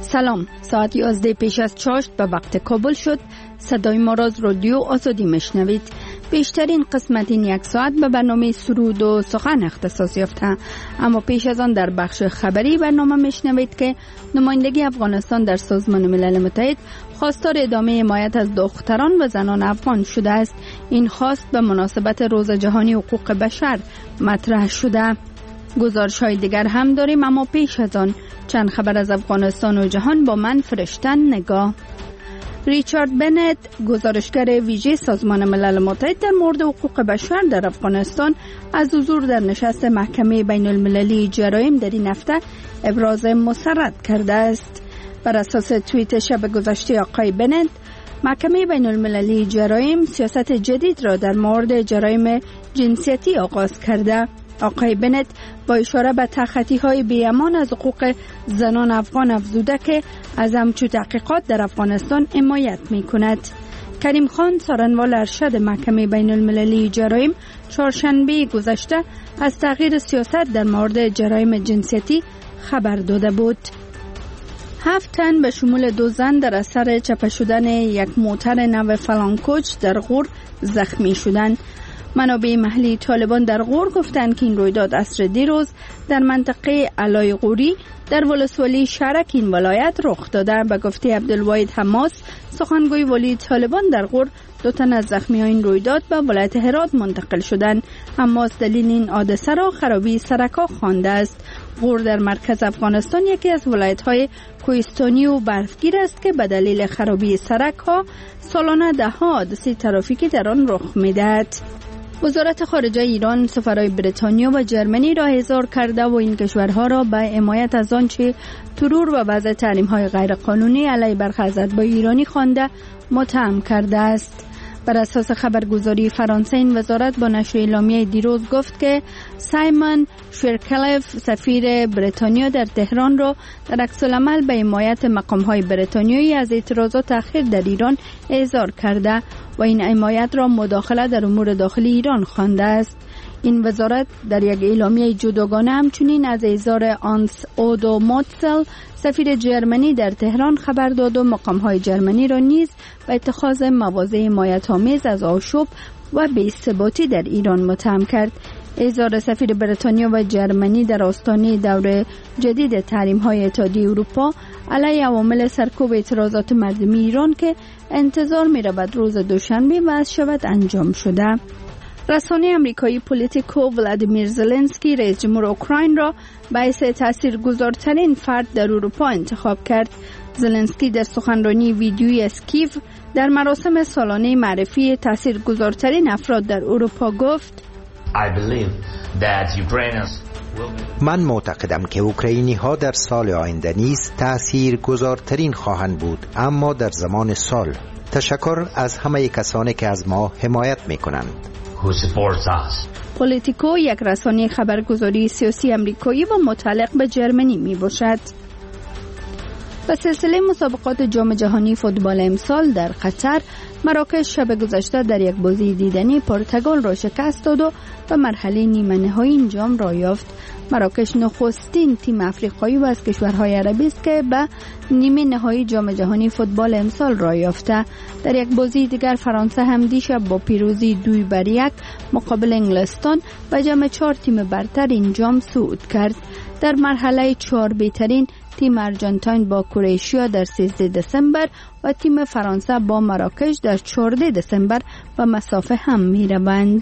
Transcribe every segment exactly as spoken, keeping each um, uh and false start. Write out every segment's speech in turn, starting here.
سلام، ساعت یازده پیش از چاشت به وقت کابل شد. صدای ما را از رادیو آزادی میشنوید. بیشترین قسمت این یک ساعت به برنامه سرود و سخن اختصاص یافته، اما پیش از آن در بخش خبری برنامه میشنوید که نمایندگی افغانستان در سازمان ملل متحد خواستار ادامه حمایت از دختران و زنان افغان شده است. این خواست به مناسبت روز جهانی حقوق بشر مطرح شده. گزارش های دیگر هم داریم، اما پیش از آن چند خبر از افغانستان و جهان با من فرشتن نگاه. ریچارد بنت، گزارشگر ویژه سازمان ملل متحد در مورد حقوق بشر در افغانستان، از حضور در نشست محکمه بین المللی جرایم در این هفته ابراز مسرت کرده است. بر اساس توییت شب گذشته آقای بنت، محکمه بین المللی جرایم سیاست جدید را در مورد جرایم جنسیتی آغاز کرده. آقای بنت با اشاره به تخطی‌های بی‌امان از حقوق زنان افغان افزوده که از همچو تحقیقات در افغانستان حمایت می‌کند. کریم خان، سارنوال ارشد محکمه بین المللی جرایم، چهارشنبه گذشته از تغییر سیاست در مورد جرایم جنسیتی خبر داده بود. هفت تن به شمول دو زن در اثر چپه شدن یک موتر نو فلانکوچ در غور زخمی شدند. منابع محلی طالبان در غور گفتند که این رویداد عصر دیروز در منطقه علای غوری در ولسوالی شرک این ولایت رخ داده. به گفته عبدالواحد حماس، سخنگوی ولی طالبان در غور، دو تن از زخمیان این رویداد به ولایت هرات منتقل شدند. حماس دلیل این حادثه را خرابی سرک‌ها خوانده است. غور در مرکز افغانستان یکی از ولایت‌های کوهستانی و برفگیر است که به دلیل خرابی سرک‌ها سالانه ده ها حادثه ترافیکی در آن رخ می‌دهد. وزارت خارجه ایران سفرای بریتانیا و جرمنی را احضار کرده و این کشورها را به حمایت از آنچه ترور و وضع تحریم‌های غیرقانونی علیه برخی از اتباع ایرانی خوانده متهم کرده است. بر اساس خبرگزاری فرانسه، این وزارت با نشر اعلامیه دیروز گفت که سایمون شیرکلف، سفیر بریتانیا در تهران، را در عکس‌العمل به حمایت مقام‌های بریتانیایی از اعتراضات تأخیر در ایران احضار کرده و این حمایت را مداخله در امور داخلی ایران خوانده است. این وزارت در یک اعلامیه جداگانه همچنین از احضار آنس اودو موتسل، سفیر جرمنی در تهران، خبر داد و مقام‌های جرمنی را نیز به اتخاذ مواضع حمایت‌آمیز از آشوب و بی‌ثباتی در ایران متهم کرد. احضار سفیر بریتانیا و جرمنی در آستانه دور جدید تحریم‌های اتحادیه اروپا علیه عوامل سرکوب اعتراضات مردمی ایران که انتظار می‌رود روز دوشنبه وضع شود انجام شده. رسانه امریکایی پولیتیکو ولادیمیر زلنسکی، رئیس جمهور اوکراین، را باعث تاثیرگذارترین فرد در اروپا انتخاب کرد. زلنسکی در سخنرانی ویدیویی از کیو در مراسم سالانه معرفی تاثیرگذارترین افراد در اروپا گفت: من معتقدم که اوکراینی ها در سال آینده نیز تأثیر گذارترین خواهند بود، اما در زمان سال. تشکر از همه کسانی که از ما حمایت می کنند. پولیتیکو یک رسانه خبرگزاری سیاسی امریکایی و متعلق به جرمنی می باشد. به سلسله مسابقات جام جهانی فوتبال امسال در قطر، مراکش شب گذشته در یک بازی دیدنی پرتغال را شکست داد و به مرحله نیمه نهایی این جام را یافت. مراکش نخستین تیم افریقایی و از کشورهای عربی است که به نیمه نهایی جام جهانی فوتبال امسال را یافته. در یک بازی دیگر فرانسه هم دیشب با پیروزی دوی بر یک مقابل انگلستان به جمع چهار تیم برتر این جام صعود کرد. در مرحله چهار بهترین تیم ارژانتین با کرواتیا در سیزده دسامبر و تیم فرانسه با مراکش در چهارده دسامبر به مسافه هم می روند.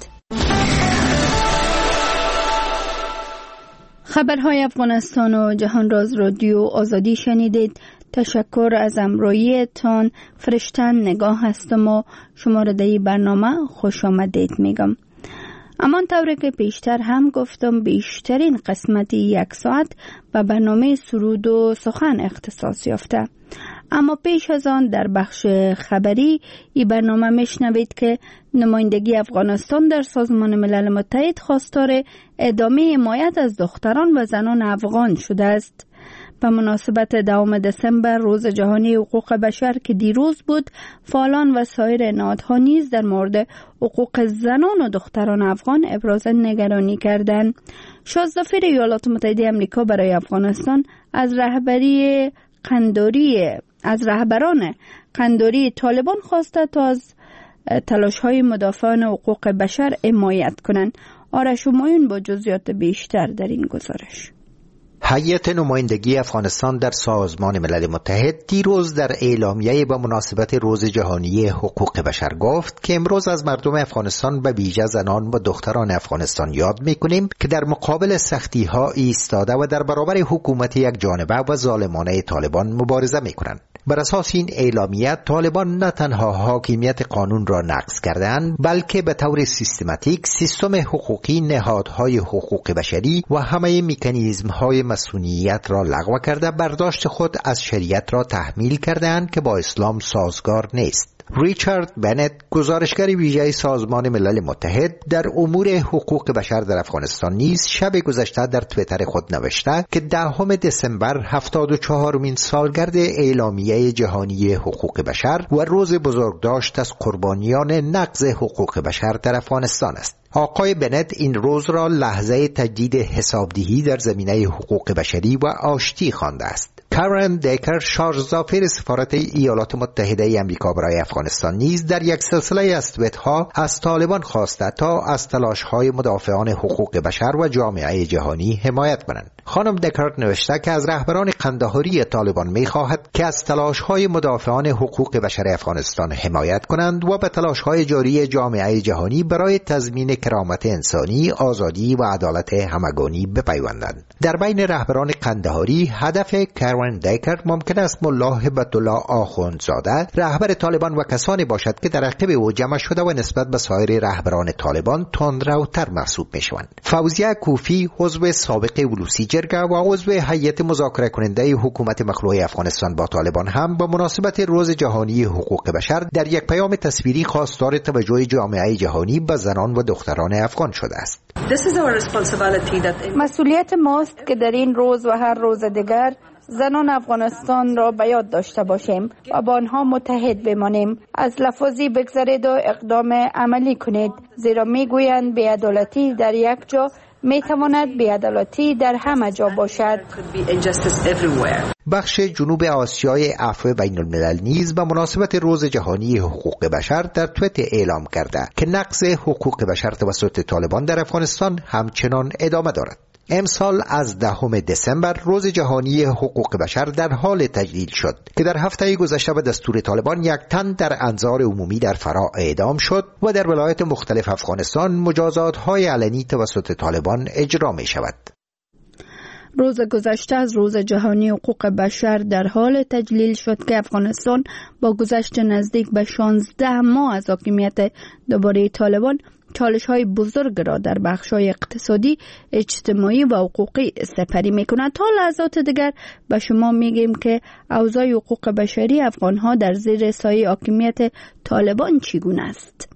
خبرهای افغانستان و جهان را از رادیو آزادی شنیدید. تشکر از همراهیتان. فرشتن نگاه هستم و شما را در این برنامه خوش آمدید میگم. اما طوری که پیشتر هم گفتم، بیشترین قسمتی یک ساعت به برنامه سرود و سخن اختصاص یافته. اما پیش از آن در بخش خبری این برنامه میشنوید که نمایندگی افغانستان در سازمان ملل متحد خواستار ادامه حمایت از دختران و زنان افغان شده است. به مناسبت دوم دسامبر، روز جهانی حقوق بشر که دیروز بود، فعالان و سایر نهادها نیز در مورد حقوق زنان و دختران افغان ابراز نگرانی کردند. شاه ظفیر ایالات متحده آمریکا برای افغانستان از رهبری قنداری از رهبران قنداری طالبان خواسته تا از تلاش‌های مدافعان حقوق بشر حمایت کنند. آرش همایون با جزئیات بیشتر در این گزارش. هیئت نمایندگی افغانستان در سازمان ملل متحد دیروز در اعلامیه با مناسبت روز جهانی حقوق بشر گفت که امروز از مردم افغانستان به ویژه زنان و دختران افغانستان یاد می‌کنیم که در مقابل سختی‌ها ایستاده و در برابر حکومت یک جانبه و ظالمانه طالبان مبارزه می‌کنند. بر اساس این اعلامیه طالبان نه تنها حاکمیت قانون را نقض کردند بلکه به طور سیستماتیک سیستم حقوقی، نهادهای حقوق بشری و همه مکانیزم‌های مسئولیت را لغو کرده برداشت خود از شریعت را تحمیل کردند که با اسلام سازگار نیست. ریچارد بنت، گزارشگر ویژه سازمان ملل متحد در امور حقوق بشر در افغانستان نیز شب گذشته در توییتر خود نوشته که دهم دسامبر هفتاد و چهارمین سالگرد اعلامیه جهانی حقوق بشر و روز بزرگداشت از قربانیان نقض حقوق بشر در افغانستان است. آقای بنت این روز را لحظه تجدید حسابدهی در زمینه حقوق بشری و آشتی خوانده است. کارن دیکر، شارژزافر سفارت ایالات متحده آمریکا برای افغانستان نیز در یک سلسله از توییت‌ها از طالبان خواسته تا از تلاش‌های مدافعان حقوق بشر و جامعه جهانی حمایت کنند. خانم دیکر نوشته که از رهبران قندهاری طالبان می‌خواهد که از تلاش‌های مدافعان حقوق بشر افغانستان حمایت کنند و به تلاش‌های جاری جامعه جهانی برای تضمین کرامت انسانی، آزادی و عدالت همگانی بپیوندند. در بین رهبران قندهاری هدف کارن دیکر ممکن است ملا هبت الله آخوندزاده رهبر طالبان و کسانی باشد که در عقب او جمع شده و نسبت به سایر رهبران طالبان تندروتر محسوب میشوند. فوزیه کوفی، عضو سابق ولوسی جرگه و عضو هیئت مذاکره کننده حکومت مخلوع افغانستان با طالبان هم به مناسبت روز جهانی حقوق بشر در یک پیام تصویری خواستار توجه جامعه جهانی به زنان و دختران افغان شده است. مسئولیت ماست که در این روز و هر روز دیگر زنان افغانستان را به یاد داشته باشیم و با آنها متحد بمانیم. از لفظی بگذرید و اقدام عملی کنید، زیرا میگویند بی‌عدالتی در یک جا میتواند بی‌عدالتی در همه جا باشد. بخش جنوب آسیای عفو بین الملل نیز به مناسبت روز جهانی حقوق بشر در توییت اعلام کرده که نقض حقوق بشر توسط طالبان در افغانستان همچنان ادامه دارد. امسال از دهم دسامبر روز جهانی حقوق بشر در حال تجلیل شد که در هفته گذشته به دستور طالبان یک تن در انظار عمومی در فرا اعدام شد و در ولایات مختلف افغانستان مجازات‌های علنی توسط طالبان اجرا می شود. روز گذشته از روز جهانی حقوق بشر در حال تجلیل شد که افغانستان با گذشت نزدیک به شانزده ماه از حاکمیت دوباره طالبان چالش‌های بزرگ را در بخش‌های اقتصادی، اجتماعی و حقوقی سپری می‌کند. تا لحظات دیگر به شما میگیم که اوضاع حقوق بشری افغان‌ها در زیر سایه حاکمیت طالبان چگونه است.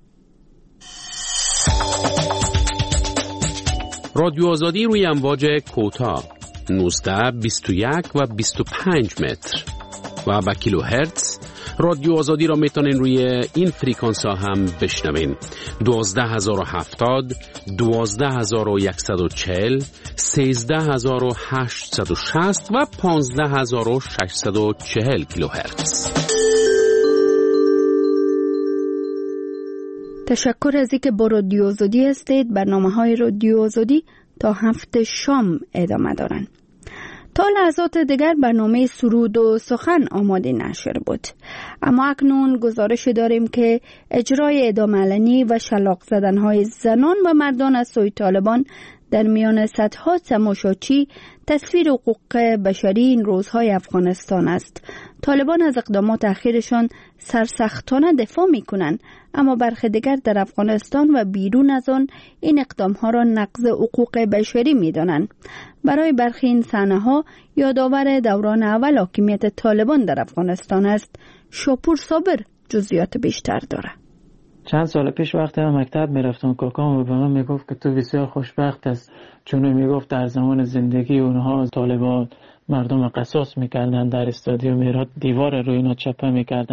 رادیو آزادی روی امواج کوتاه نوزده، بیست و یک و بیست و پنج متر و با کیلو هرتز. رادیو آزادی را میتونین روی این فریکانس ها هم بشنوین. دوازده هزار و هفتاد، دوازده هزار و صد و چهل، سیزده هزار و هشتصد و شصت و پانزده هزار و ششصد و چهل کیلو هرتز. تشکر از اینکه با رادیو آزادی هستید. برنامه های رادیو آزادی تا هفته شام ادامه دارند. تا لحظات دیگر برنامه سرود و سخن آماده نشر بود، اما اکنون گزارش داریم که اجرای اعدام علنی و شلاق زدن‌های زنان و مردان از سوی طالبان در میان صدها تماشاچی تصویر حقوق بشری این روزهای افغانستان است. طالبان از اقدامات اخیرشان سرسختانه دفاع می‌کنند، اما برخی دیگر در افغانستان و بیرون از آن این اقدامها را نقض حقوق بشری می‌دانند. برای برخی این صحنه‌ها یادآور دوران اول حاکمیت طالبان در افغانستان است. شاپور صابر جزئیات بیشتر دارد. چند سال پیش وقتی من مکتب میرفتم کاکام به من میگفت که تو بسیار خوشبخت است، چون میگفت در زمان زندگی اونها طالبان مردم قصاص میکردن، در استادیوم میرات دیوار روی اینا چپه میکردن.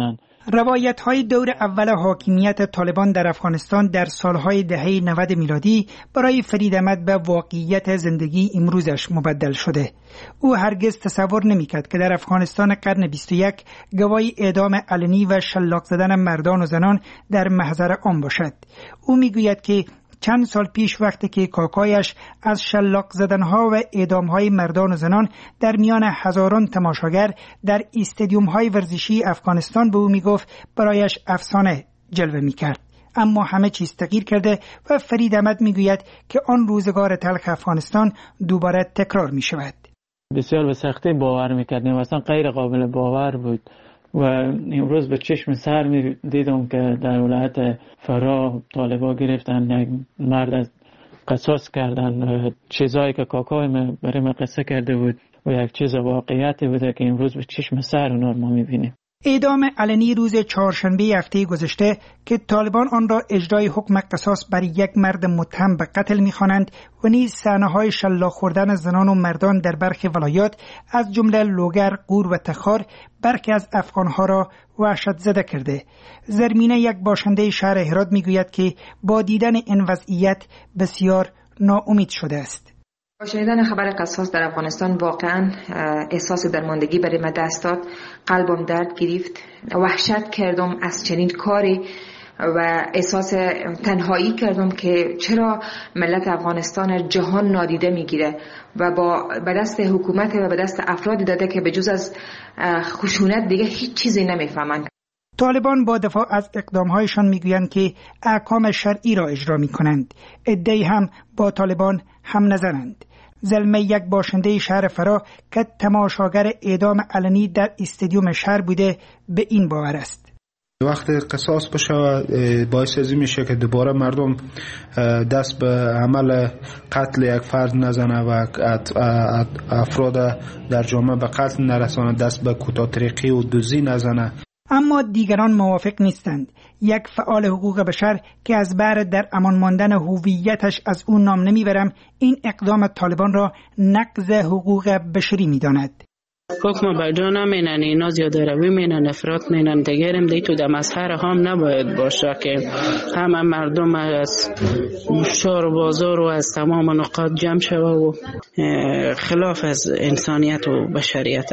روایت‌های دور اول حاکمیت طالبان در افغانستان در سالهای دهه نود میلادی برای فرید احمد به واقعیت زندگی امروزش مبدل شده. او هرگز تصور نمی‌کرد که در افغانستان قرن بیست و یک گواهی اعدام علنی و شلاق زدن مردان و زنان در محضر عام باشد. او می‌گوید که چند سال پیش وقتی که کاکایش از شلاق زدنها و اعدامهای مردان و زنان در میان هزاران تماشاگر در استادیوم‌های ورزشی افغانستان به او میگفت، برایش افسانه جلوه میکرد. اما همه چیز تغییر کرده و فرید احمد میگوید که آن روزگار تلخ افغانستان دوباره تکرار میشود. بسیار به سختی باور میکردیم، اصلا غیر قابل باور بود و امروز به چشم سر می دیدم که در ولایت فرا طالبا گرفتن یک مرد از قصاص کردن، چیزایی که کاکای من برای من قصه کرده بود و یک چیز واقعیتی بوده که امروز به چشم سر اونها ما میبینیم. اعدام علنی روز چهارشنبه هفته گذشته که طالبان آن را اجرای حکم قصاص بر یک مرد متهم به قتل می‌خوانند و نیز صحنه‌های شلاق خوردن زنان و مردان در برخی ولایات از جمله لوگر، غور و تخار برخی از افغان‌ها را وحشت زده کرده. زرمینه، یک باشنده شهر هرات، می‌گوید که با دیدن این وضعیت بسیار ناامید شده است. با شنیدن خبر قصاص در افغانستان واقعا احساس درماندگی برای من دست داد. قلبم درد گرفت، وحشت کردم از چنین کاری و احساس تنهایی کردم که چرا ملت افغانستان جهان نادیده میگیره و با به دست حکومت و به دست افرادی داده که به جز از خشونت دیگه هیچ چیزی نمیفهمند. طالبان با دفاع از اقدامهایشان میگویند که احکام شرعی را اجرا میکنند. عده‌ای هم با طالبان هم نظرند. زلمه، یک باشنده شهر فرا که تماشاگر اعدام علنی در استادیوم شهر بوده، به این باور است. وقتی قصاص بشه باعث ازی میشه که دوباره مردم دست به عمل قتل یک فرد نزنه و افراد در جامعه به قتل نرسانه، دست به کوتاه‌طریقی و دزدی نزنه. اما دیگران موافق نیستند. یک فعال حقوق بشر که از بر در امان ماندن هویتش از اون نام نمیبرم، این اقدام طالبان را نقض حقوق بشری میداند. حکم بر جا نمینن، اینا زیاده روی مینن، افراط مینن، دیگرم دی تو در مسخره هم نباید باشه که همه مردم از شهر و بازار و از تمام نقاط جمع شوه و خلاف از انسانیت و بشریت.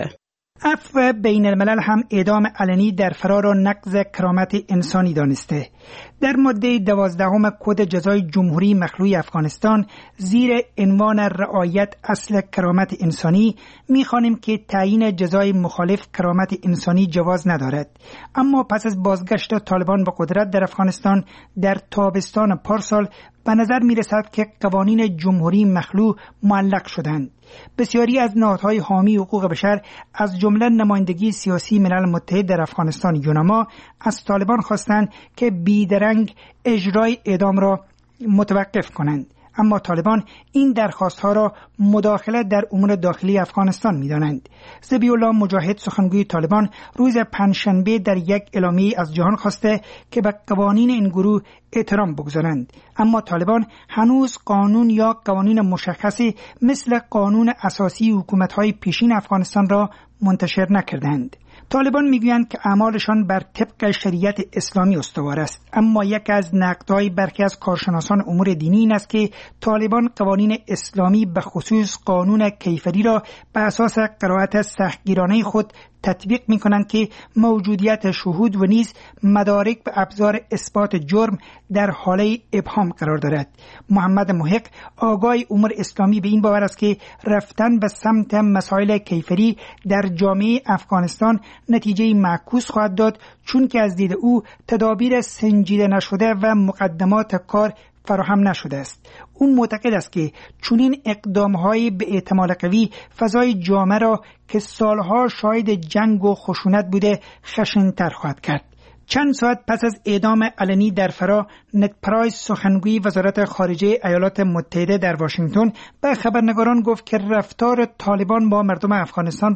عفو بین الملل هم اعدام علنی در فرا را نقض کرامت انسانی دانسته. در ماده دوازدهم کد جزای جمهوری مخلوع افغانستان زیر عنوان رعایت اصل کرامت انسانی می‌خوانیم که تعیین جزای مخالف کرامت انسانی جواز ندارد. اما پس از بازگشت طالبان به قدرت در افغانستان در تابستان پارسال به نظر می رسد که قوانین جمهوری مخلوع معلق شدند. بسیاری از نهادهای حامی حقوق بشر از جمله نمایندگی سیاسی ملل متحد در افغانستان یوناما از طالبان خواستند که بیدرنگ اجرای اعدام را متوقف کنند. اما طالبان این درخواستها را مداخله در امور داخلی افغانستان می‌دانند. ذبیح الله مجاهد، سخنگوی طالبان، روز پنجشنبه در یک اعلامیه از جهان خواسته که به قوانین این گروه احترام بگذارند. اما طالبان هنوز قانون یا قوانین مشخصی مثل قانون اساسی حکومت‌های پیشین افغانستان را منتشر نکردند. طالبان میگویند که اعمالشان بر طبق شریعت اسلامی استوار است. اما یک از نقدهای برخی از کارشناسان امور دینی این است که طالبان قوانین اسلامی به خصوص قانون کیفری را به اساس قرائت سختگیرانه خود تطبیق می کنند که موجودیت شهود و نیز مدارک به ابزار اثبات جرم در حاله ابهام قرار دارد. محمد محق، آگاه امور اسلامی، به این باور است که رفتن به سمت مسائل کیفری در جامعه افغانستان نتیجه معکوس خواهد داد، چون که از دید او تدابیر سنجیده نشده و مقدمات کار فراهم نشده است. او معتقد است که چنین اقدام‌های به احتمال قوی فضای جامعه را که سالها شاهد جنگ و خشونت بوده خشن‌تر خواهد کرد. چند ساعت پس از اعدام علنی در فرا، نت پرایس، سخنگوی وزارت خارجه ایالات متحده در واشنگتن، به خبرنگاران گفت که رفتار طالبان با مردم افغانستان را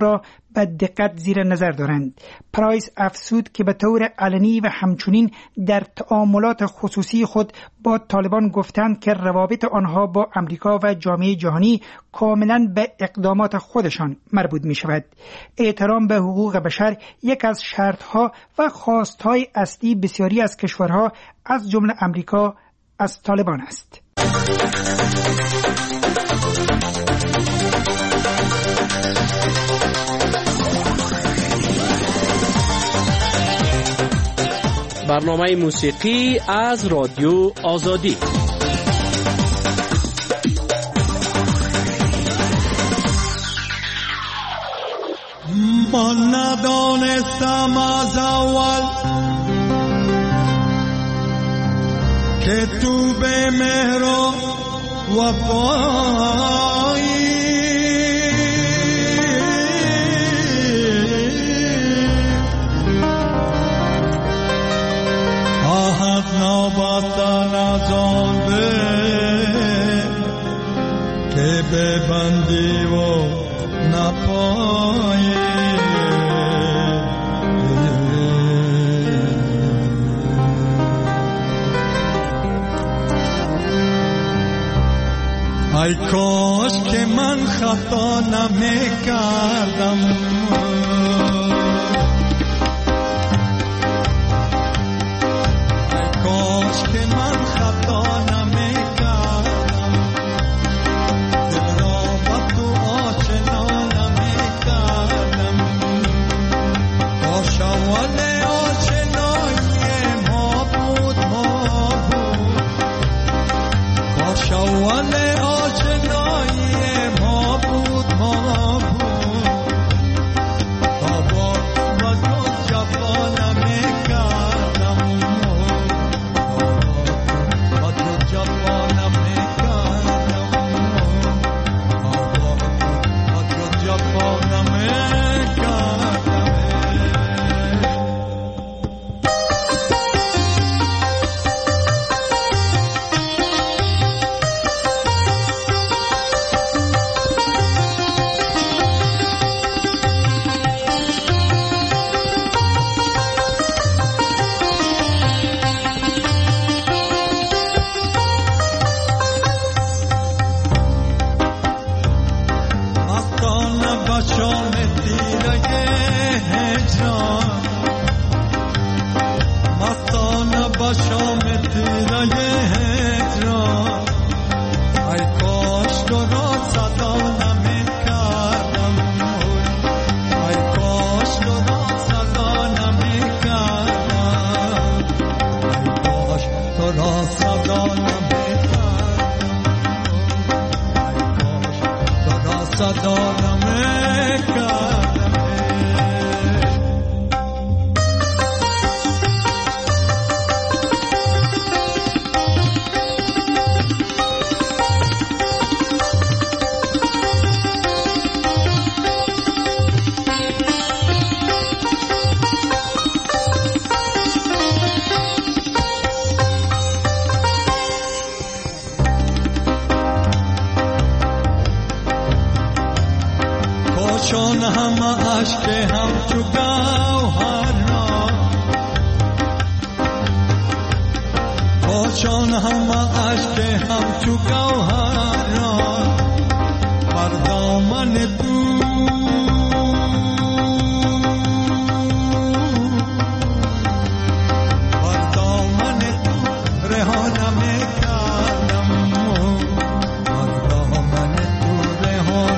به دقت زیر نظر دارند. پرایس افزود که به طور علنی و همچنین در تعاملات خصوصی خود با طالبان گفتند که روابط آنها با امریکا و جامعه جهانی کاملا به اقدامات خودشان مربوط می شود. احترام به حقوق بشر یک از شرطها و خواستهای اصلی بسیاری از کشورها از جمله امریکا از طالبان است. برنامه موسیقی از رادیو آزادی. من ندانستم از اول که تو به مهر و وفایی آهد نابستن از آن به که ببندی و نپایی ای کاش که من خطا نمی کردم ای کاش که من خطا نمی کردم دل را با تو آشنا نمی کردم کاش اول آشنایی ما بود ما بود کاش اول چون هم عشق هم تو گوهر را چون هم عشق هم تو گوهر را بر دامن تو بر دامن تو رها نمی‌کردم بر دامن تو رها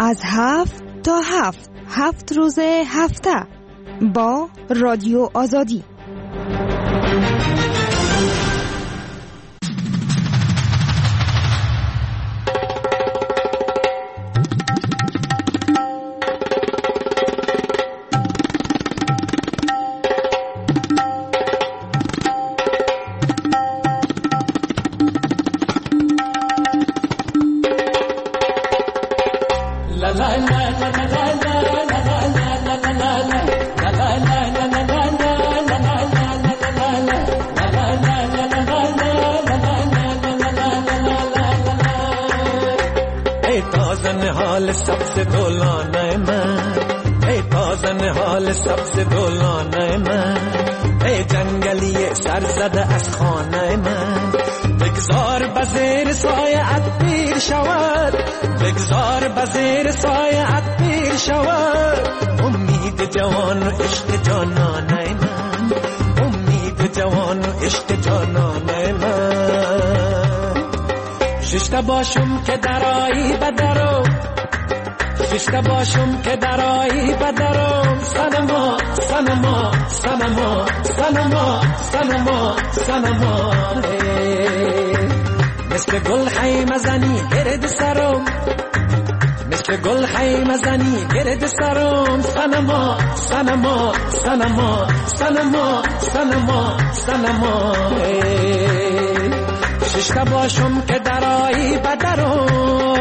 از هفت تا هفت هفت روز هفته با رادیو آزادی. حال سبز دولانه من، ای تازن حال سبز دولانه من، ای جنگلی سر زده از خانه من، بگذار بزیر سایه پیر شود، بگذار بزیر سایه پیر شود، امید جوان و عشق جانانه من، امید جوان و عشق جانانه من. ششته باشم که درایی بدرو، ششته باشم که درایی بدرم، سنما سنما سنما سنما سنما سنما، مثل گل خیمه زنی گرد سرم، مثل گل خیمه زنی گرد سرم، سنما سنما سنما سنما سنما سنما، ششته باشم که درایی بدرم.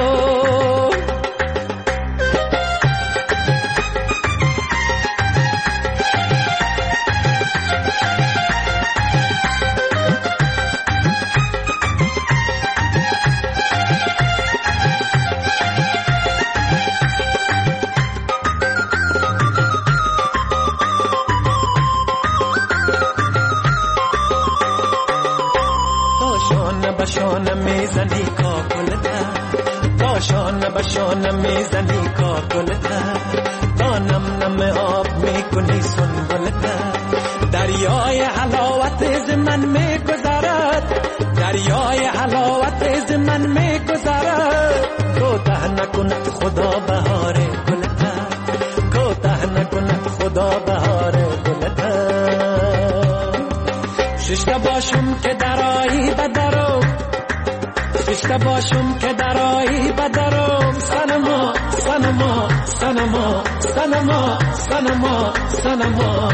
باشان میزنی کاکلتا، باشان باشان میزنی کاکلتا، تا نم نم آب میکنی سنبلتا، دریای حلاوت از من میگذرد، دریای حلاوت از من میگذرد، کوتاه نکند خدا بهار گلتا، کوتاه نکند خدا بهار گلتا. ششته باشم که درایی بدرو، ششته باشم که درایی بدرم، سنما سنما سنما سنما سنما سنما،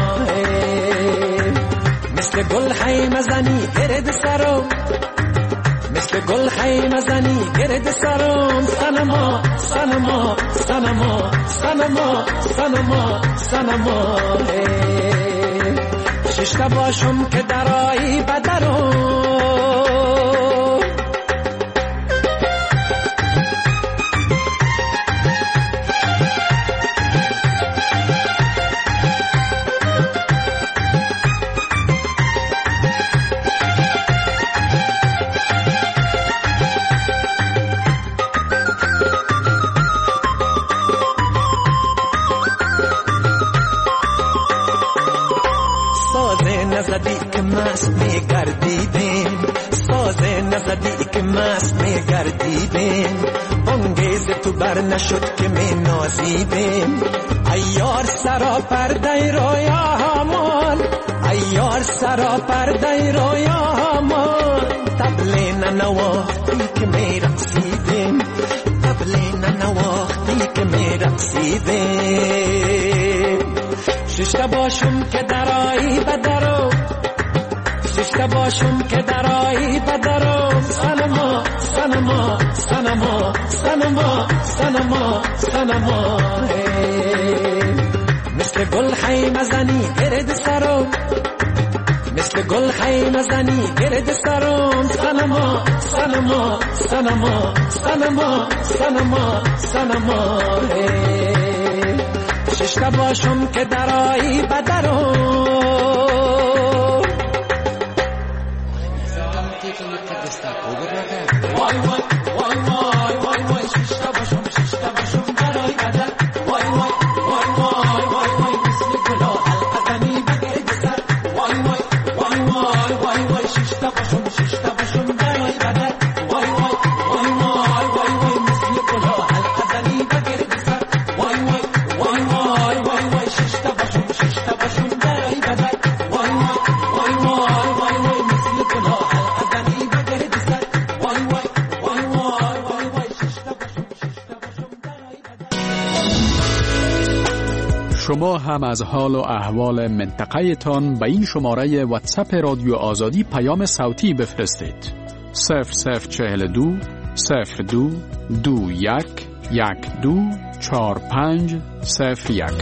مثل گل خیمه زنی گرد سرم، مثل گل خیمه زنی گرد سرم، سنما سنما سنما سنما سنما سنما، ششته باشم که درایی بدرم. نزدی که مست میگردیدیم، سازه نزدی که مست میگردیدیم، بانگیز تو بر نشد که می نازیدیم، ایار سرا پرده رویا همان، ایار سرا پرده رویا همان، طبل ننواختی که می رقصیدیم، طبل ننواختی که می رقصیدیم. ششته باشم که درایی بدرو، ششته باشم که درایی بدرو، سنما سنما سنما سنما سنما سنما، مثل گل خیمه زنی گرد سرم، مثل گل خیمه زنی گرد سرم، سنما سنما سنما سنما سنما سنما، ششته باشم که درایی بدرم. وای وای وای وای وای وای ششته باشم ششته باشم درایی بدر، وای وای وای وای وای وای مثل گلا القدمی بگرد سر، وای وای وای وای وای وای ششته باشم ششته باشم درایی بدر، وای وای وای وای وای وای مثل گلا القدمی بگرد. شما هم از حال و احوال منطقه تان به این شماره واتساپ رادیو آزادی پیام صوتی بفرستید. صفر صفر چهل دو صفر دو دو یک یک دو چهار پنج صفر یک.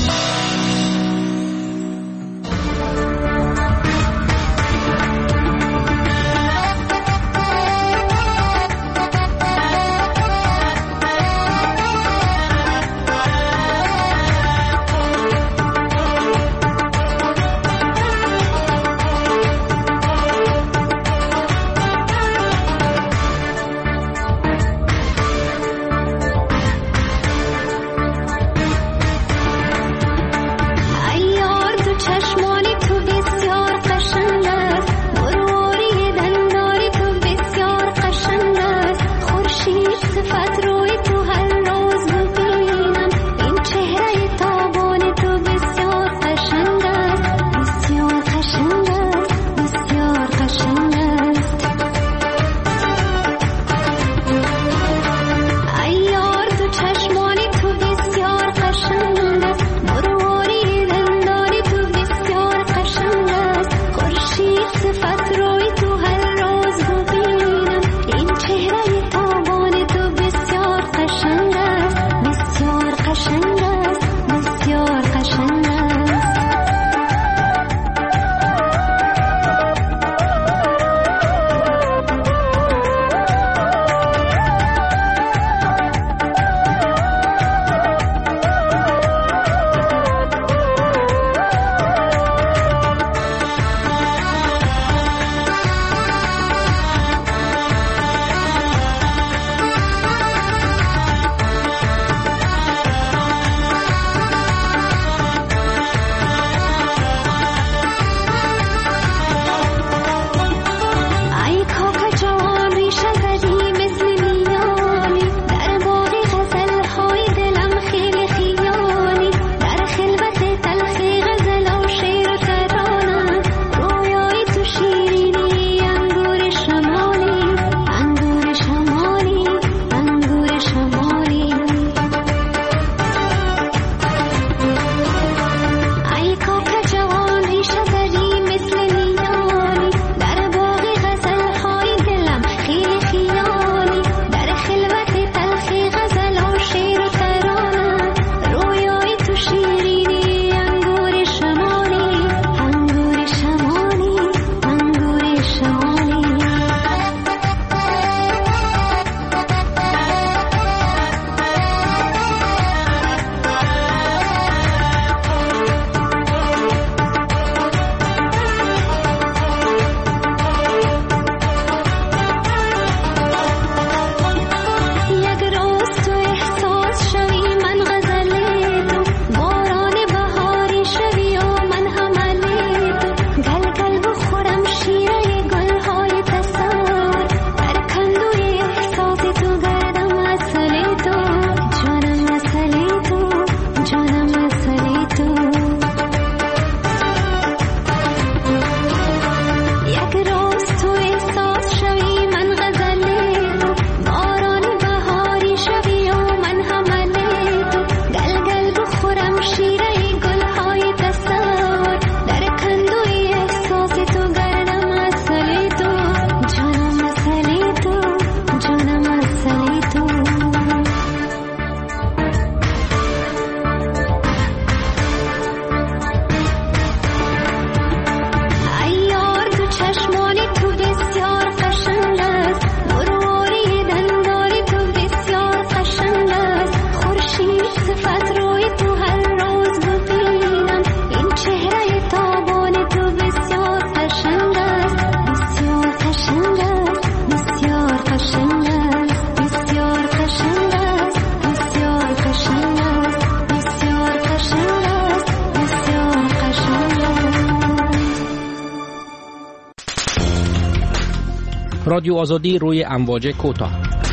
رادیو آزادی روی امواج کوتاه.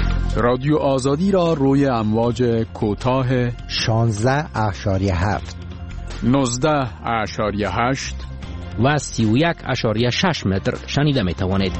رادیو آزادی را روی امواج کوتاه شانزده اشاریه هفت، نوزده اشاریه هشت و سی و یک اشاریه شش متر شنیده می توانید.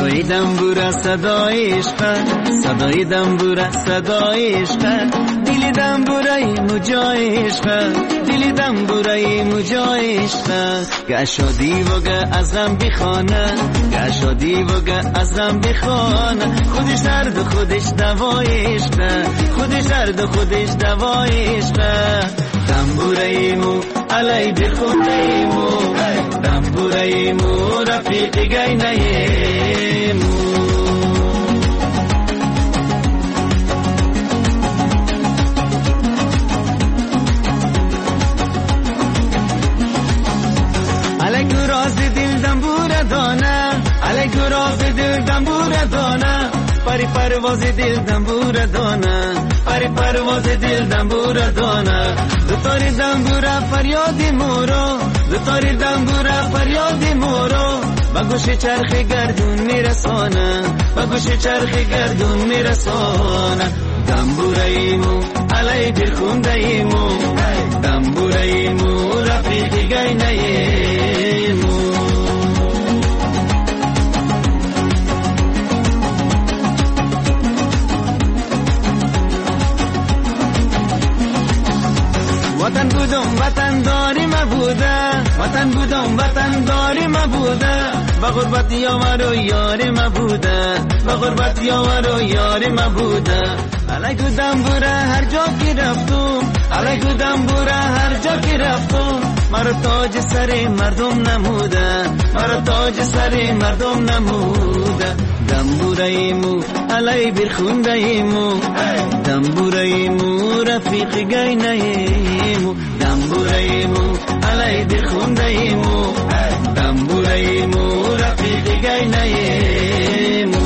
صدای دنبور صدای عشق، صدای دنبور صدای عشق، دل دنبورای مجای عشق، دل دنبورای مجای عشق. گشادی وگه از غم بخانه، گشادی وگه از غم بخانه، خودش درد و خودش دوای عشق، خودش درد و خودش دوای عشق. دنبورایمو علی بخونایمو، دنبورایمو رفیق گینایمو. علی گراز دل دنبور دانه، علی گراز دل دنبور دانه، پری پرواز دل دنبور دانه، پری پرواز دل دنبور دانه. دو تاری دنبور فریاد مورو، دو تاری دنبور فریاد مورو، با گوش چرخ گردون میرسانه، با گوش چرخ گردون میرسانه. دنبورایمو علی دل خوندایمو، دنبورایمو رفیق گینایمو. وطن بودم وطن داری مبوده، وطن بودم وطن داری مبوده، با غربت یار و یار مبوده، با غربت یار و یار مبوده. علیکو دنبوره هر جا که رفتم، علیکو دنبوره هر جا که رفتم، مرا تاج سر مردم نموده، مرا تاج سر مردم نموده. دنبورایمو علی برخوندایمو، دنبورایمو رفیق گینایمو، دنبورایمو علی برخوندایمو، دنبورایمو رفیق گینایمو.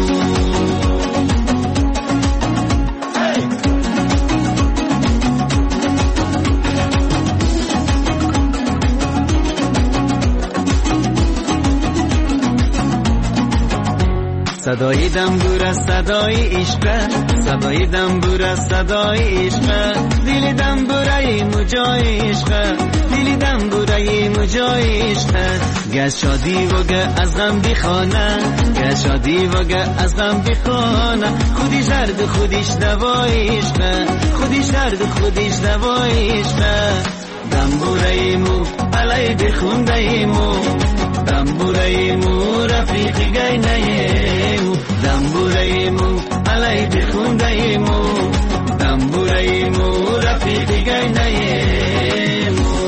صدای دنبور صدای عشق، صدای دنبور صدای عشق، دل دنبورای مجای عشق، دل دنبورای مجای عشق. گشادی وگه از غم بخانه، گشادی وگه از غم بخانه، خودش درد خودش دوای عشق، خودش درد خودش دوای عشق. دنبورایمو علی بخوندایمو، دنبورایمو رفیق گینایمو، دنبورایمو علی بخوندایمو، دنبورایمو رفیق گینایمو.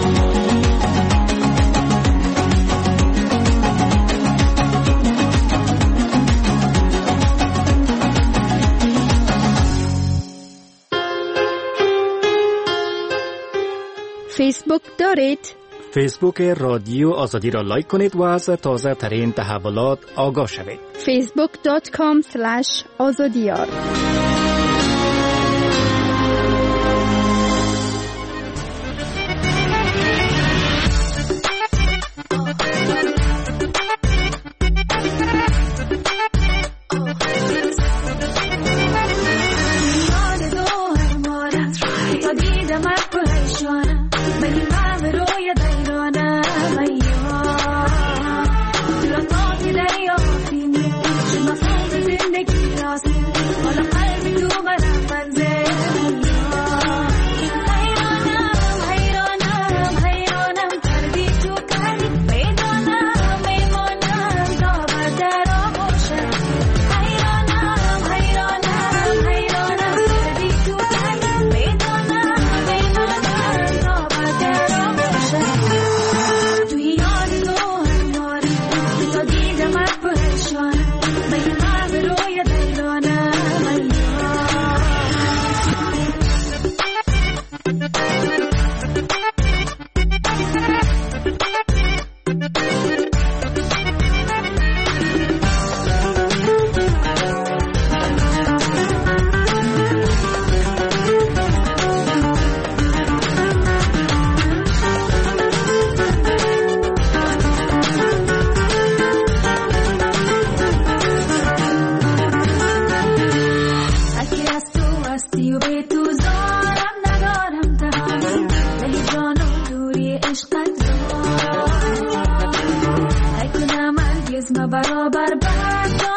فیسبوک دارید؟ فیسبوک رادیو آزادی را لایک کنید و از تازه ترین تحولات آگاه شوید. فیسبوک دات کام سلش آزادیار. برابر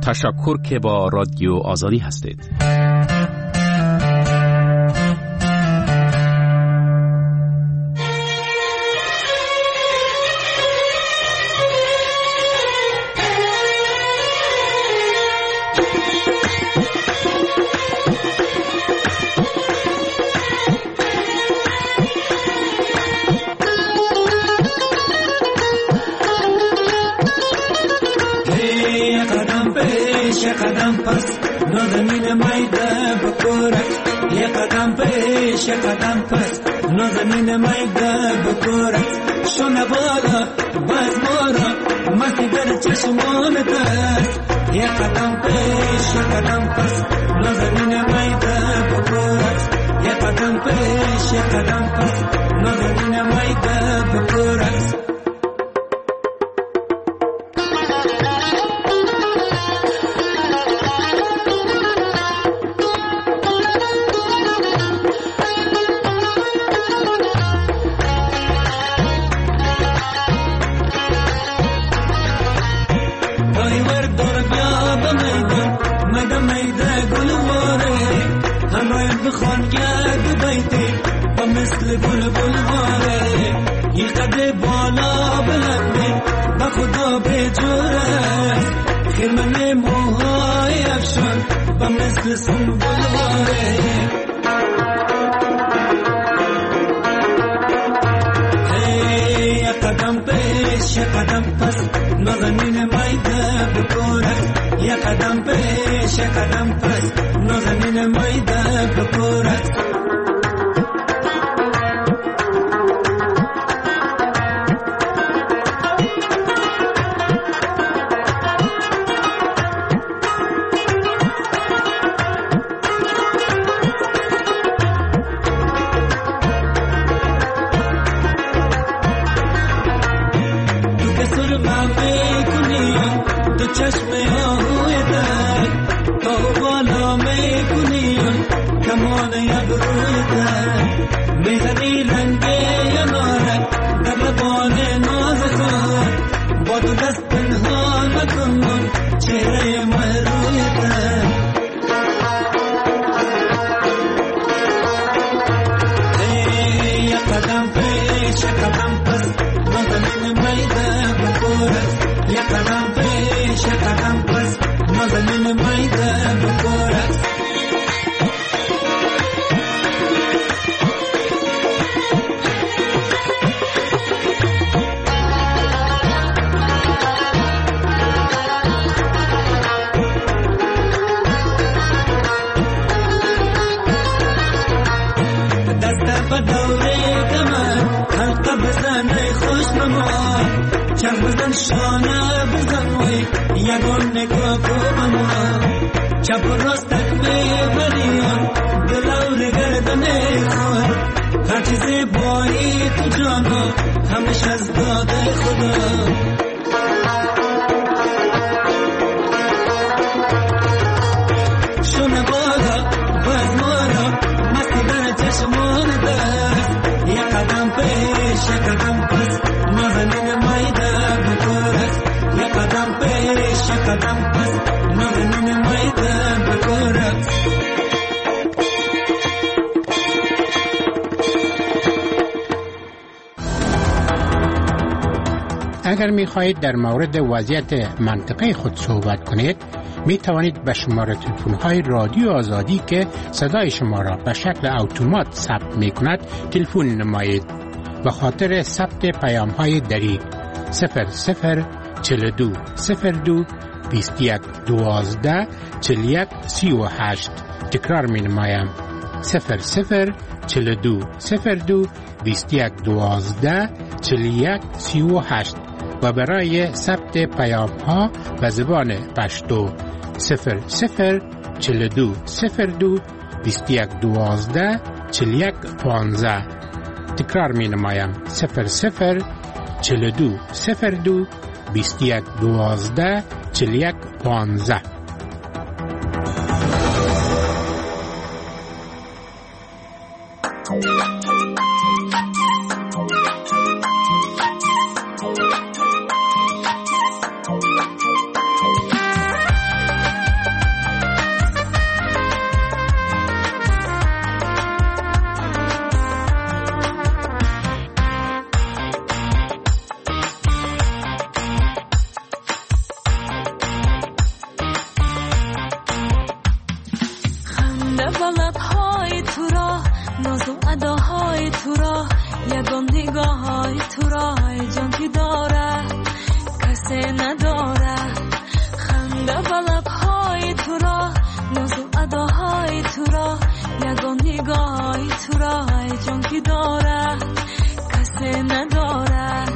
تشکر که با رادیو آزادی هستید. قدم پس نازنین میده بکورت یه قدم پیش یه قدم پس نازنین میده بکورت شونه بالا باز مارا مستی در چشمان دست یه قدم پیش یه قدم پس نازنین میده بکورت یه قدم پیش یه قدم پس نازنین میده بکورت مثل گل بلواره یه قد بالا بلنده با خدا به جورت خیمن موهای افشان با مثل سنبلواره یه قدم پیش یه قدم پس نازنین میده بکورت یه قدم پیش یه قدم پس نازنین میده بکورت اگر می خواهید در مورد وضعیت منطقه خود صحبت کنید می توانید به شماره تلفن های رادیو آزادی که صدای شما را به شکل اتومات ثبت می کند تلفن نمایید. به خاطر ثبت پیام های دریغ صفر صفر چهل و دو صفر دو بیست و یک دوازده چهل و یک سی و هشت تکرار می نمایم صفر صفر چهل و دو صفر دو بیست و یک دوازده چهل و یک سی و هشت و برای ثبت پیام ها به زبان پشتو صفر صفر چهل و دو صفر دو بیست و یک دوازده چهل و یک پانزده تکرار می نمایم صفر صفر چهل و دو صفر دو بیست و یک دوازده چهل و یک پانزده. خنده و لبهای تو را، ناز و اداهای تو را، یگان نگاههای تو را، ای جان که داره کسی نداره. خنده و لبهای تو را، ناز و اداهای تو را، یگان نگاههای تو را، ای جان که داره کسی نداره.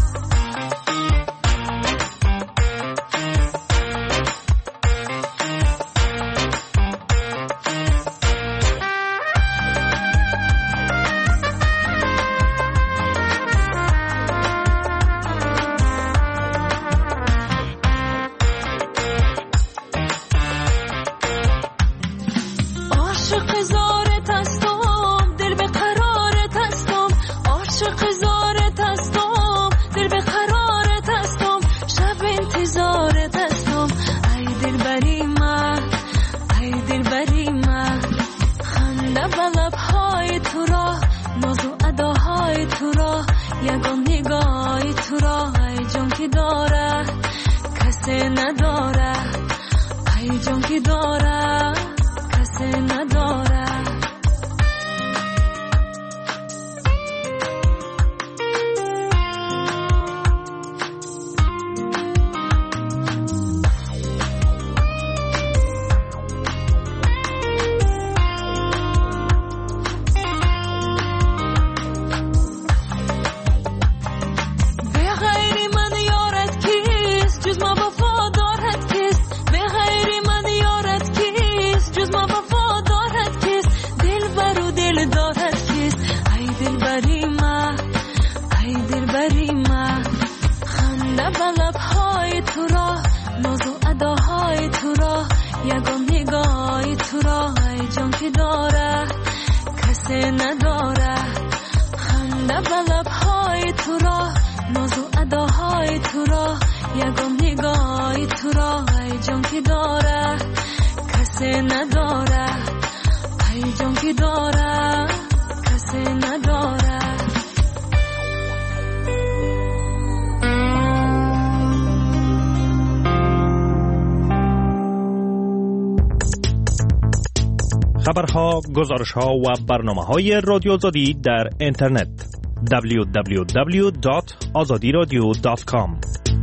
خبرها، گزارش‌ها و برنامه‌های رادیو آزادی در اینترنت دبلیو دبلیو دبلیو دات آزادی رادیو دات کام.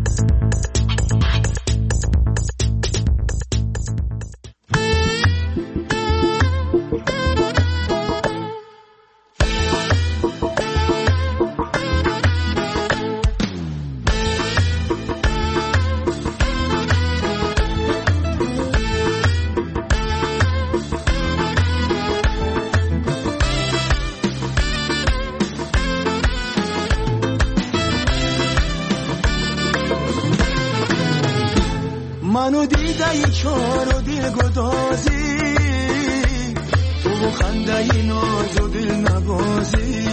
منو دیده ای چار و دل گدازی، تو خنده ای ناز و دل نبازی،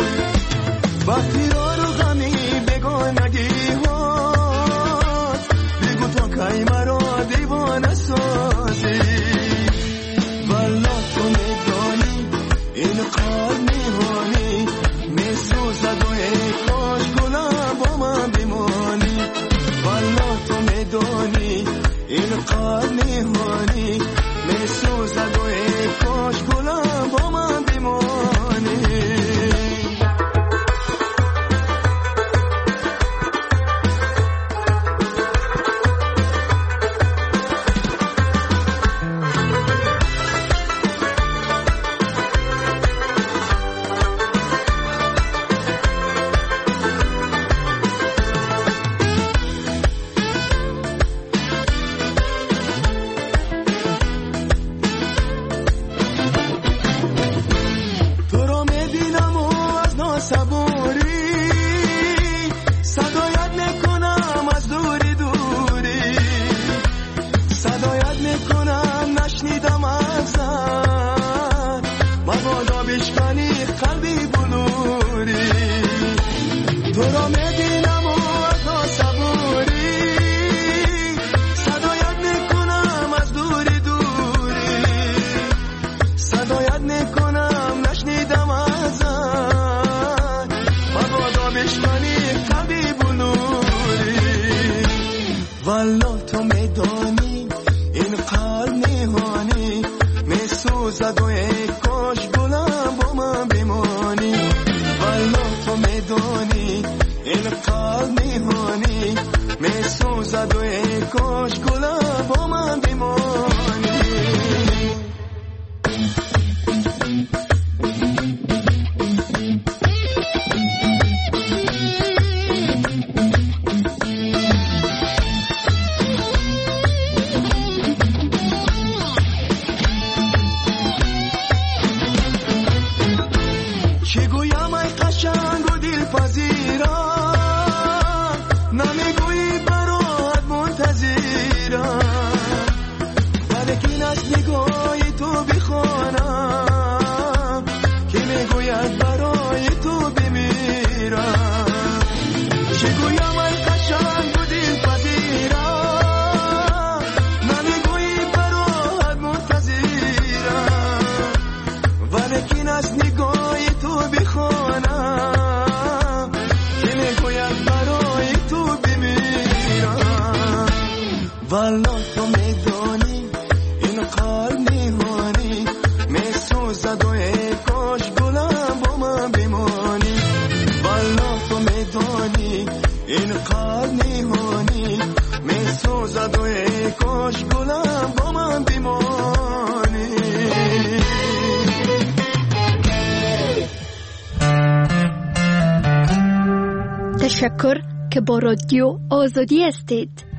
وقتی را رو غمی بگانگی هات، بگو تو که مرا دیوانه سازی. والا تو میدانی این قلب میهانی میسوزد و ای کاش گلم با من بمانی. والا تو میدانی این قلب میهانی میسوزد و ای کاش گلم با من بمانی. والا تو میدانی این قلب میهانی میسوزد میسوزد و ای کاش گلم با من بمانی والا تو میدانی این قلب میهانی میسوزد و ای کاش گلم با من بمانی تشکر که با رادیو آزادی هستید.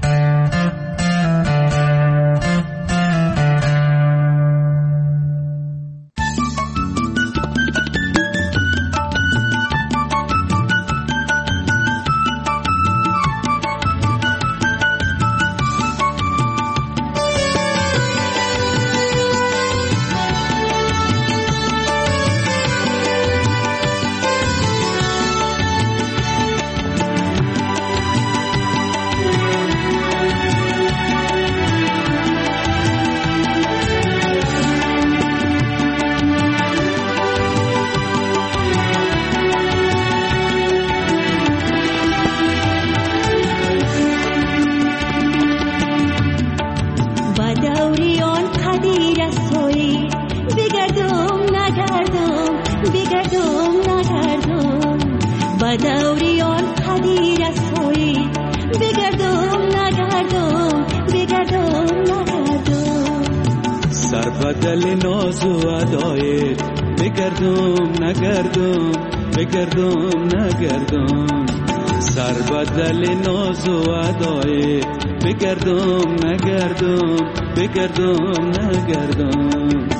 بدل ناز و ادایت بگردم نگردم بگردم نگردم سر بدل ناز و ادایت بگردم نگردم بگردم نگردم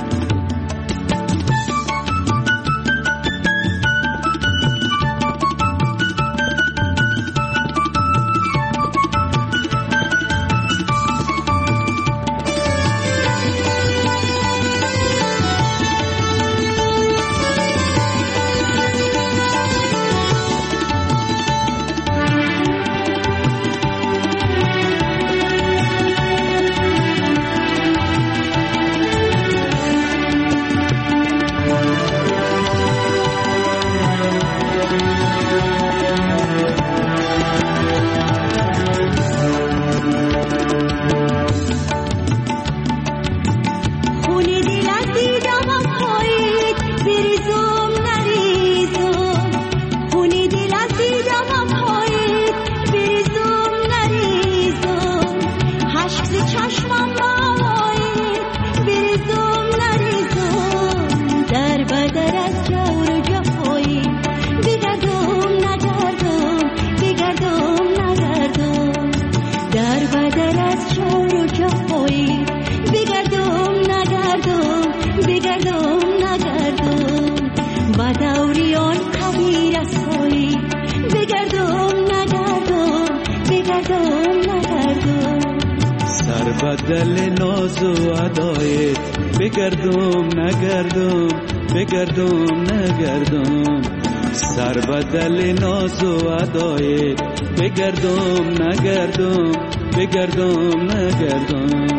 بدل ناز و ادایت بگردم نگردم بگردم نگردم سر بدل ناز و ادایت بگردم نگردم بگردم نگردم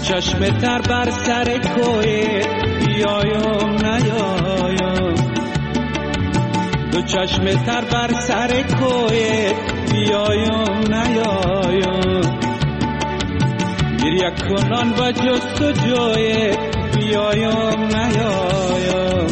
چشم تر بر سر کوه بیایم نیایم، دو چشم تر بر سر کوه بیایم نیایم، گریه کنان و جست و جوی بیایم نیایم،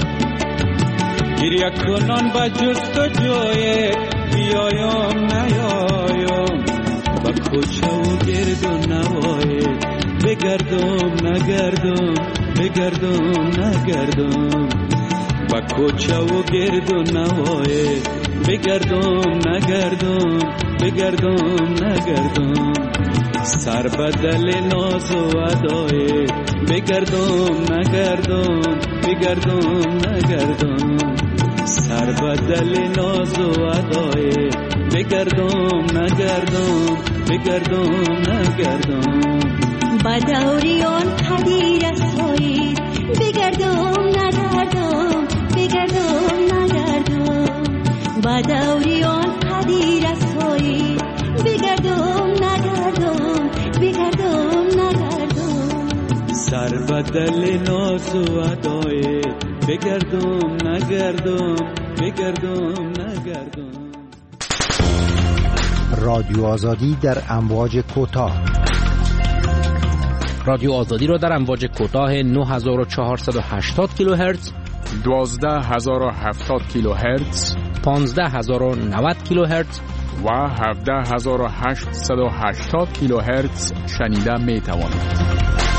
گریه کنان و جست و جوی بیایم نیایم، با کوچه و گرد و نوای بگردم نگردم بگردم نگردم، با کوچه و گرد و نوای بگردم نگردم بگردم نگردم، سر بدل ناز و ادای بگردم نگردم بگردم نگردم، سر بدل ناز و ادای بگردم نگردم بگردم نگردم، بدوریان قدیر سوید بگردم نگردم بگردم نگردم، بدوریان قدیر سوید بگردم نگردم بگردم نگردم، سر بدل ناز و ادای بگردم نگردم بگردم نگردم. رادیو آزادی در امواج کوتاه. رادیو آزادی را در امواج کوتاه نه هزار و چهارصد و هشتاد کیلوهرتز، دوازده هزار و هفتاد کیلوهرتز، پانزده هزار و نود کیلوهرتز و هفده هزار و هشتصد و هشتاد کیلوهرتز شنیده می توانید.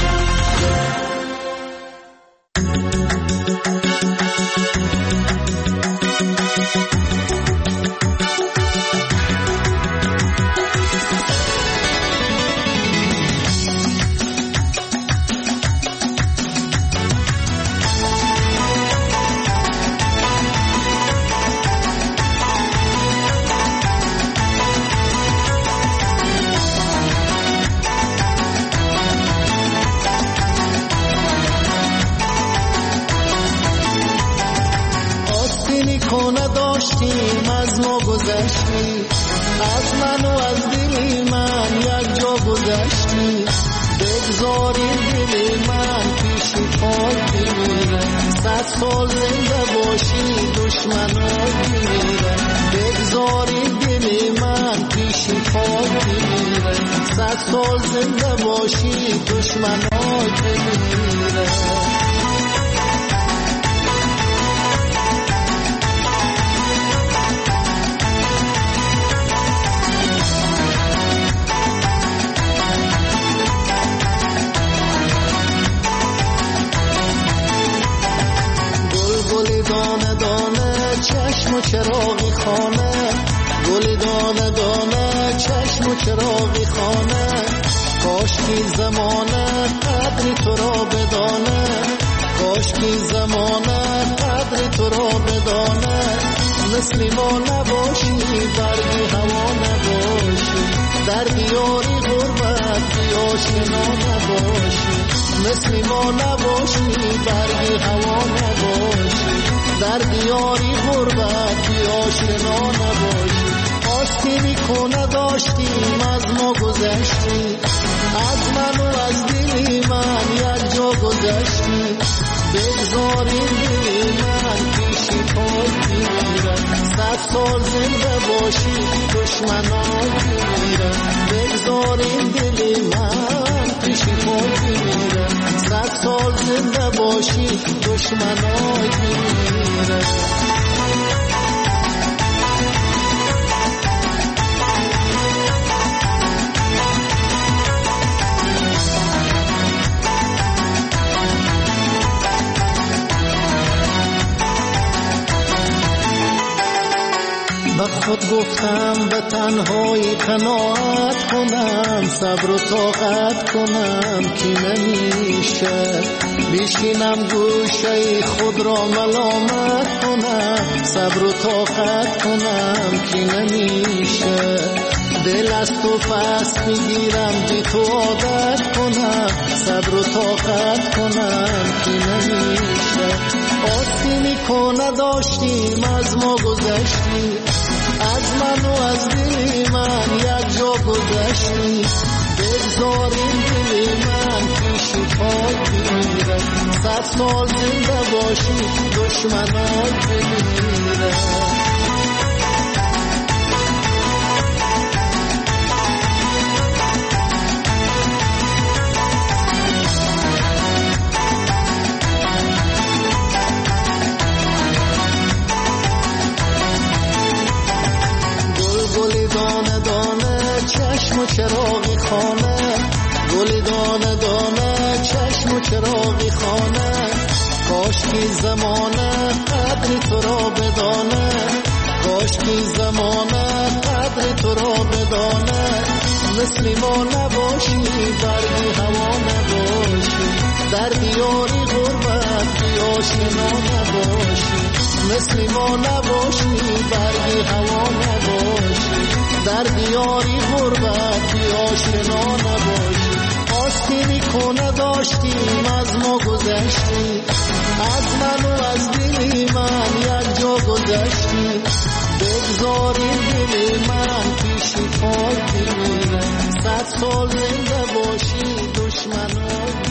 از من و از دل من یک جا گذشتی، بگذاری دل من پیش پاک بمیره، صد سال زنده باشی دشمنات بمیره، بگذاری دل من پیش پاک بمیره، صد سال زنده باشی دشمنات بمیره. چشم و چراغی خانه، گل دانه دانه چشم و چراغی خانه، کاشکی زمانه قدر تو را بدانه، کاشکی زمانه قدر تو را بدانه، مثل ما نباشی برگی هوا نباشی، در دیاری غربت بی آشنا نباشی، مثل ما نباشی برگی هوا نباشی، در دیاری غربت بی آشنا نباشی، آستینی کنه داشتیم از ما گذشتی، از من و از دل من یک جا گذشتی، بگذاری دل من پیشی پاک بمیرن، صد سال زنده باشی دشمنات بمیرن، بگذاری دل من پیشی پاک بمیرن، صد سال زنده باشی دشمنات بمیرن. به خود گفتم به تنهایی قناعت کنم، صبر و طاقت کنم که نمیشه، بشینم گوشه خود را ملامت کنم، صبر و طاقت کنم که نمیشه، دل از تو پس میگیرم بی تو عادت کنم، صبر و طاقت کنم که نمیشه، آستینی کنه داشتیم از ما گذشتی، از من و از دل من یک جا گذشتی، بگذارین دل من پیشی پای بمیره صد سال زنده باشی دشمنای بمیره گل دانه دانه چشم و چراغی خانه گل دانه دانه چشم و چراغی خانه کاش کی زمانه قدر تو را بدانه کاش کی زمانه قدر تو را بدانه مثل ما نباشی برگی هوا نباشی در دیاری غربت بی آشنا نباشی مثل ما نباشی برگی هوا نباشی در دیاری غربت بی آشنا نباشی آستینی کنه داشتیم از ما گذشتی از من و از دلی من یک جا گذشتی بگذاری دلی من پیشی پای بمیره صد سال زنده باشی دشمنای